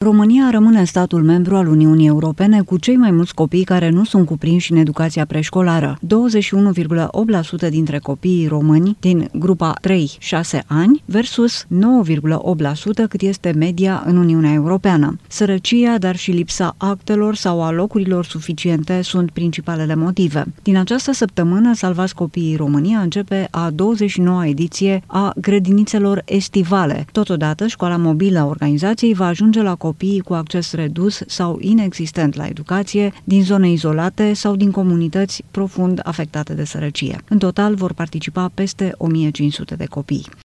România rămâne statul membru al Uniunii Europene cu cei mai mulți copii care nu sunt cuprinși în educația preșcolară. 21,8% dintre copiii români din grupa 3-6 ani versus 9,8% cât este media în Uniunea Europeană. Sărăcia, dar și lipsa actelor sau a locurilor suficiente sunt principalele motive. Din această săptămână, Salvați Copiii România începe a 29-a ediție a grădinițelor estivale. Totodată, școala mobilă a organizației va ajunge la copiii cu acces redus sau inexistent la educație, din zone izolate sau din comunități profund afectate de sărăcie. În total vor participa peste 1500 de copii.